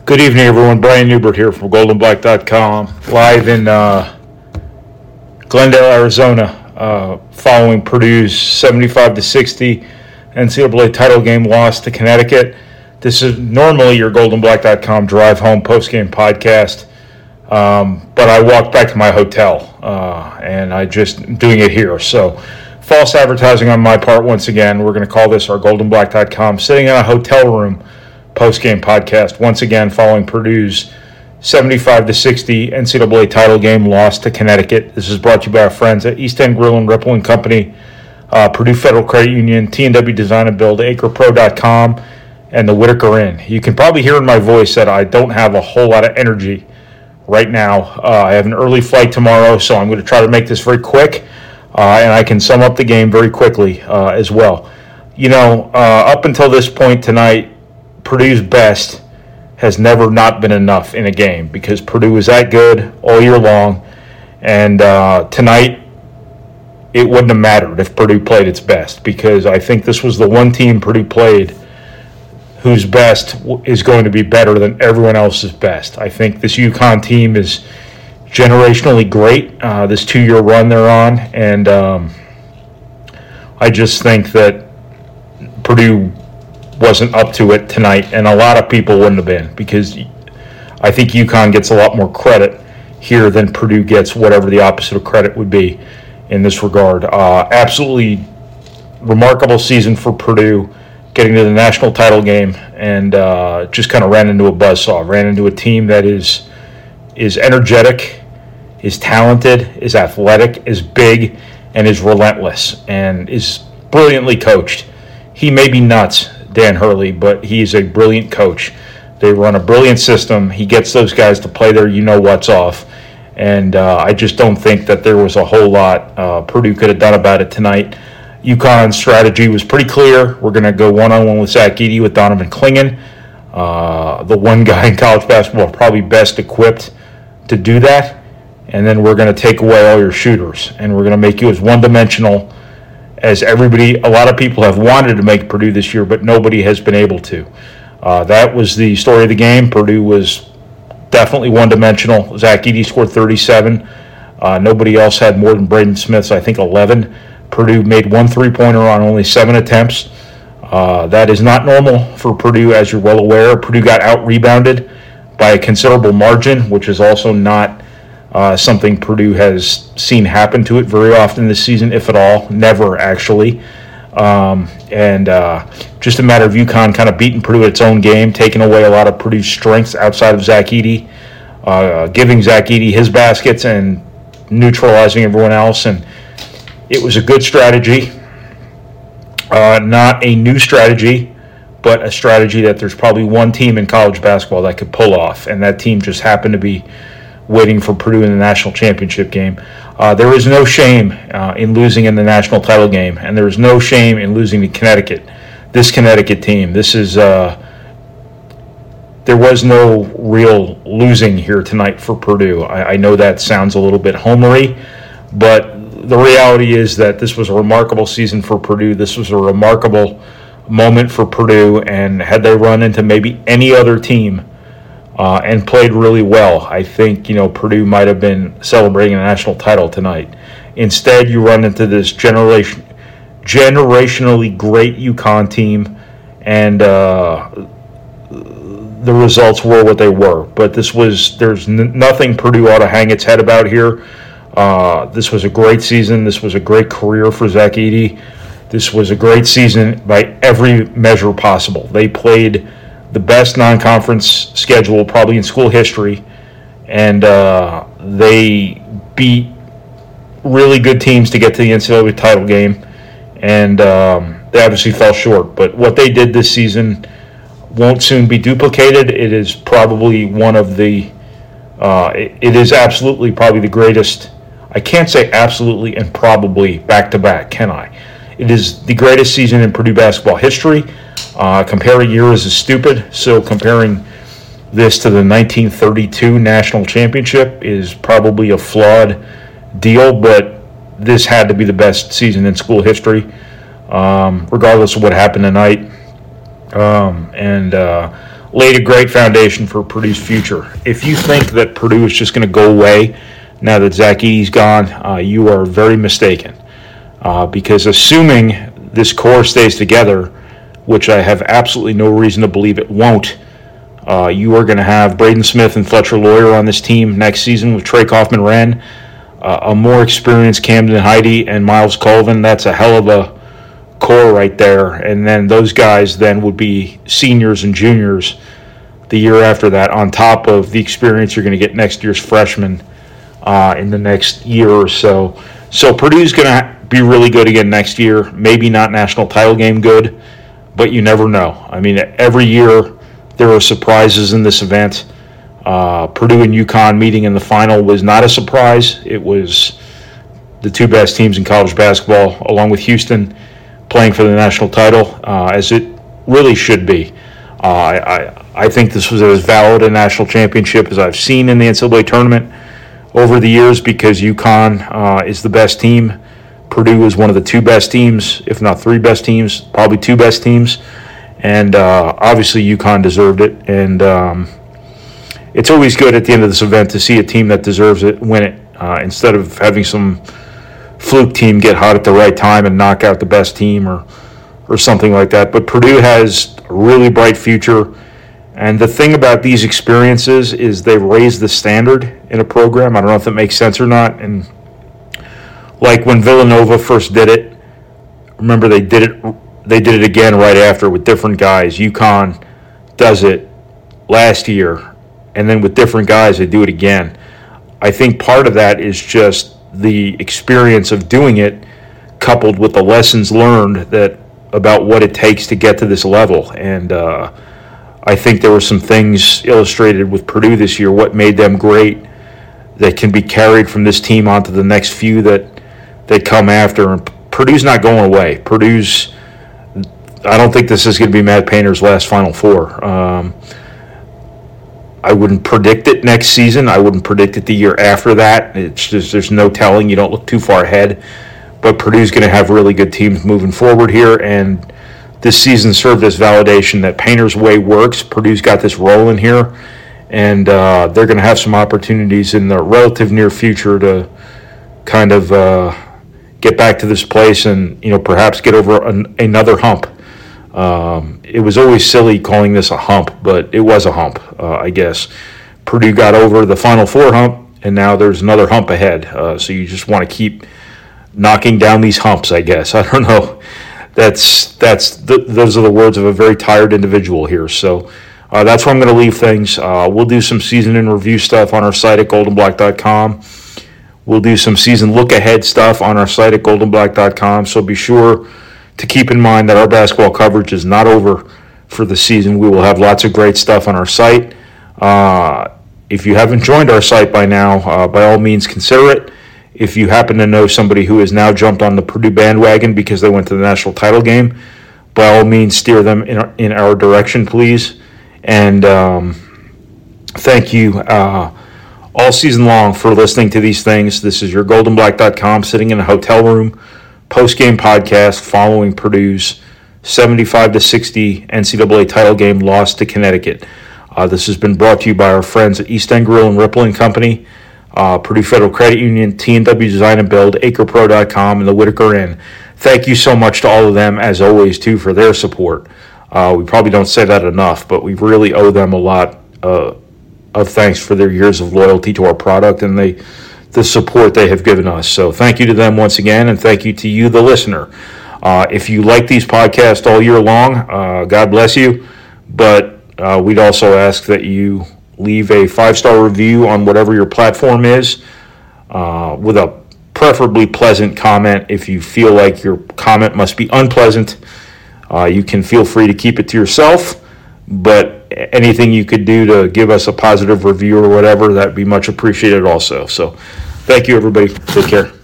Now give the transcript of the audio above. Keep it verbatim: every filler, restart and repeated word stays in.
Good evening, everyone. Brian Newbert here from golden black dot com, live in uh, Glendale, Arizona, uh, following Purdue's seventy-five to sixty N C double A title game loss to Connecticut. This is normally your golden black dot com drive home postgame podcast, um, but I walked back to my hotel, uh, and I just doing it here. So, false advertising on my part once again. We're going to call this our golden black dot com sitting in a hotel room post-game podcast, once again following Purdue's seventy-five to sixty N C double A title game loss to Connecticut. This is brought to you by our friends at East End Grill and Ripple and Company, uh, Purdue Federal Credit Union, T and W Design and Build, acre pro dot com, and the Whitaker Inn. You can probably hear in my voice that I don't have a whole lot of energy right now. Uh, I have an early flight tomorrow, so I'm going to try to make this very quick, uh, and I can sum up the game very quickly uh, as well. You know, uh, up until this point tonight, Purdue's best has never not been enough in a game because Purdue was that good all year long, and uh, tonight it wouldn't have mattered if Purdue played its best, because I think this was the one team Purdue played whose best is going to be better than everyone else's best. I think this UConn team is generationally great, uh, this two-year run they're on, and um, I just think that Purdue wasn't up to it tonight, and a lot of people wouldn't have been, because I think UConn gets a lot more credit here than Purdue gets, whatever the opposite of credit would be in this regard. Uh, absolutely remarkable season for Purdue, getting to the national title game, and uh, just kind of ran into a buzzsaw, ran into a team that is is energetic, is talented, is athletic, is big, and is relentless, and is brilliantly coached. He may be nuts, Dan Hurley, but he's a brilliant coach. They run a brilliant system. He gets those guys to play their you-know-what's off, and uh, I just don't think that there was a whole lot uh, Purdue could have done about it tonight. UConn's strategy was pretty clear. We're going to go one-on-one with Zach Edey, with Donovan Clingan, uh, the one guy in college basketball probably best equipped to do that, and then we're going to take away all your shooters, and we're going to make you as one-dimensional as everybody, a lot of people have wanted to make Purdue this year, but nobody has been able to. Uh, that was the story of the game. Purdue was definitely one-dimensional. Zach Edey scored thirty-seven. Uh, nobody else had more than Braden Smith's, I think, eleven. Purdue made one three-pointer on only seven attempts. Uh, that is not normal for Purdue, as you're well aware. Purdue got out-rebounded by a considerable margin, which is also not Uh, something Purdue has seen happen to it very often this season, if at all. Never, actually. Um, and uh, just a matter of UConn kind of beating Purdue at its own game, taking away a lot of Purdue's strengths outside of Zach Edey, uh, giving Zach Edey his baskets and neutralizing everyone else. And it was a good strategy. Uh, not a new strategy, but a strategy that there's probably one team in college basketball that could pull off, and that team just happened to be waiting for Purdue in the national championship game. Uh, there is no shame uh, in losing in the national title game, and there is no shame in losing to Connecticut. This Connecticut team, this is, uh, there was no real losing here tonight for Purdue. I, I know that sounds a little bit homery, but the reality is that this was a remarkable season for Purdue. This was a remarkable moment for Purdue, and had they run into maybe any other team Uh, and played really well, I think, you know, Purdue might have been celebrating a national title tonight. Instead, you run into this generation, generationally great UConn team, and uh, the results were what they were. But this was, there's n- nothing Purdue ought to hang its head about here. Uh, this was a great season. This was a great career for Zach Edey. This was a great season by every measure possible. They played the best non-conference schedule probably in school history, and uh, they beat really good teams to get to the N C double A title game, and um, they obviously fell short. But what they did this season won't soon be duplicated. It is probably one of the, uh, it, it is absolutely probably the greatest. I can't say absolutely and probably back-to-back, can I? It is the greatest season in Purdue basketball history. Uh, comparing years is stupid, so comparing this to the nineteen thirty-two national championship is probably a flawed deal, but this had to be the best season in school history, um, regardless of what happened tonight. Um, and uh, laid a great foundation for Purdue's future. If you think that Purdue is just going to go away now that Zach Edey's gone, uh, you are very mistaken. Uh, because assuming this core stays together, which I have absolutely no reason to believe it won't, uh, you are going to have Braden Smith and Fletcher Lawyer on this team next season with Trey Kaufman-Wren, uh, a more experienced Camden Heide, and Miles Colvin. That's a hell of a core right there. And then those guys then would be seniors and juniors the year after that, on top of the experience you're going to get next year's freshmen uh, in the next year or so. So Purdue's going to be really good again next year. Maybe not national title game good, but you never know. I mean, every year there are surprises in this event. Uh, Purdue and UConn meeting in the final was not a surprise. It was the two best teams in college basketball, along with Houston, playing for the national title, uh, as it really should be. Uh, I, I, I think this was as valid a national championship as I've seen in the N C double A tournament over the years, because UConn uh, is the best team. Purdue is one of the two best teams, if not three best teams, probably two best teams. And uh, obviously UConn deserved it. And um, it's always good at the end of this event to see a team that deserves it win it, uh, instead of having some fluke team get hot at the right time and knock out the best team or or something like that. But Purdue has a really bright future. And the thing about these experiences is they raise the standard in a program. I don't know if that makes sense or not. And like when Villanova first did it, remember they did it they did it again right after with different guys. UConn does it last year, and then with different guys they do it again. I think part of that is just the experience of doing it, coupled with the lessons learned that about what it takes to get to this level. And uh, I think there were some things illustrated with Purdue this year, what made them great, that can be carried from this team onto the next few that that come after. And Purdue's not going away. Purdue's, I don't think this is going to be Matt Painter's last Final Four. Um, I wouldn't predict it next season. I wouldn't predict it the year after that. It's just, there's no telling. You don't look too far ahead. But Purdue's going to have really good teams moving forward here, and this season served as validation that Painter's way works. Purdue's got this rolling here, and uh, they're going to have some opportunities in the relative near future to kind of uh, get back to this place and, you know, perhaps get over an, another hump. Um, it was always silly calling this a hump, but it was a hump, uh, I guess. Purdue got over the Final Four hump, and now there's another hump ahead. Uh, so you just want to keep knocking down these humps, I guess. I don't know. That's that's th- those are the words of a very tired individual here. So uh, that's where I'm going to leave things. Uh, we'll do some season in review stuff on our site at golden black dot com. We'll do some season look ahead stuff on our site at golden black dot com. So be sure to keep in mind that our basketball coverage is not over for the season. We will have lots of great stuff on our site. Uh, if you haven't joined our site by now, uh, by all means consider it. If you happen to know somebody who has now jumped on the Purdue bandwagon because they went to the national title game, by all means steer them in our, in our direction, please. And um, thank you uh, all season long for listening to these things. This is your golden black dot com sitting in a hotel room post-game podcast following Purdue's seventy-five to sixty N C double A title game loss to Connecticut. Uh, this has been brought to you by our friends at East End Grill and Ripple and Company, uh, Purdue Federal Credit Union, T and W Design and Build, acre pro dot com, and the Whitaker Inn. Thank you so much to all of them, as always, too, for their support. Uh, we probably don't say that enough, but we really owe them a lot uh, of thanks for their years of loyalty to our product and they, the support they have given us. So thank you to them once again, and thank you to you, the listener. Uh, if you like these podcasts all year long, uh, God bless you. But uh, we'd also ask that you leave a five-star review on whatever your platform is, uh, with a preferably pleasant comment. If you feel like your comment must be unpleasant, uh, you can feel free to keep it to yourself. But anything you could do to give us a positive review or whatever, that'd be much appreciated also. So thank you, everybody. Take care.